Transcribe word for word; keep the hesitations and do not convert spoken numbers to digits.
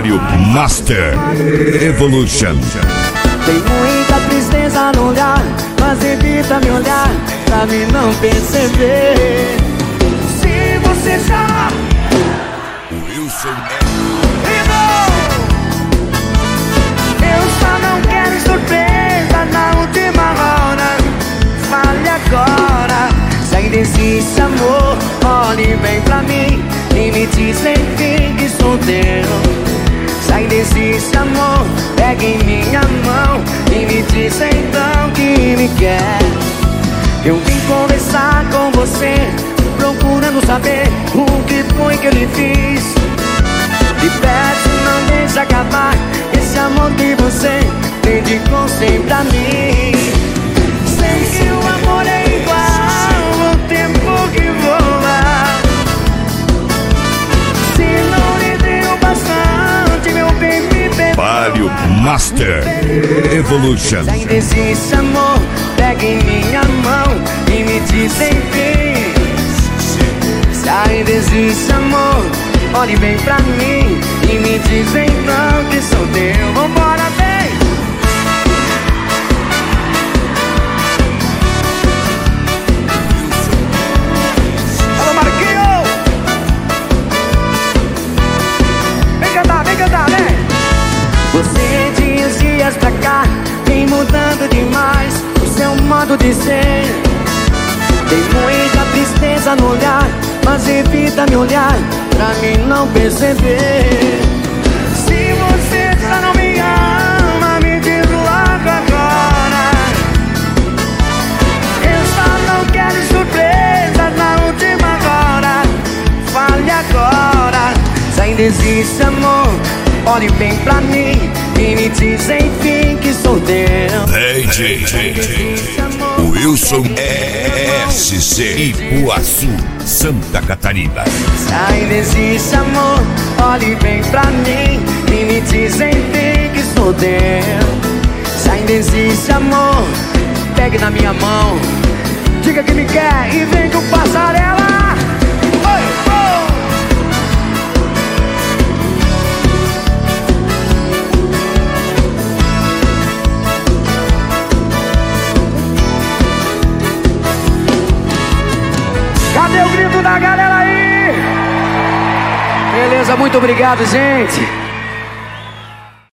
Palio Master Evolution. Tem muita tristeza no olhar, mas evita me olhar pra mim não perceber. Se você já Wilson eu só não quero surpresa na última hora. Fale agora, sai desse amor, olhe bem pra mim e me diz enfim que sou teu. Sai desse amor, pega em minha mão e me diz então que me quer. Eu vim conversar com você, procurando saber o que foi que eu lhe fiz. E peço, não deixe acabar esse amor que você dedicou sempre a mim. Sei que o amor é igual ao tempo que voa. Se não lhe deu bastante, meu bem, me perdoa. Palio Master Evolution. Sai desse amor, pega em minha mão e me diz enfim. Sai desse amor, olhe bem pra mim e me diz então que sou teu. Vambora, vem! Alô, Marquinho! Vem cantar, vem cantar, vem! Você de uns dias pra cá vem mudando demais o seu modo de ser. Tem muita tristeza no olhar, mas evita me olhar pra mim não perceber. Se você já não me ama, me diz logo agora. Eu só não quero surpresa na última hora. Fale agora, sai desse amor, olhe bem pra mim e me diz enfim que sou teu. D J Wilson S C Ipuaçu, Santa Catarina. Sai desse amor, olhe bem pra mim e me diz enfim que sou teu. Sai desse amor, pegue na minha mão, diga que me quer e vem com passarela. Oi, oh! Cadê o grito da galera aí? Beleza, muito obrigado, gente.